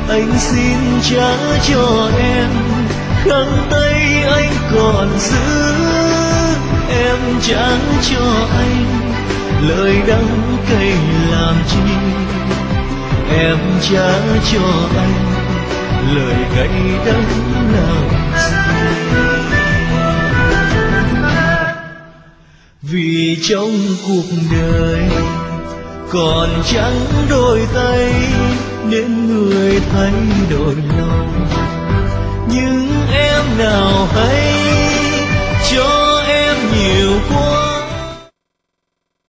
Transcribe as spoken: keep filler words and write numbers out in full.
anh xin trả cho em khăn tay anh còn giữ. Em trả cho anh lời đắng cay làm chi, em trả cho anh lời cay đắng làm gì. Vì trong cuộc đời còn chẳng đôi tay nên người thay đổi lòng, nhưng em nào hay cho em nhiều quá.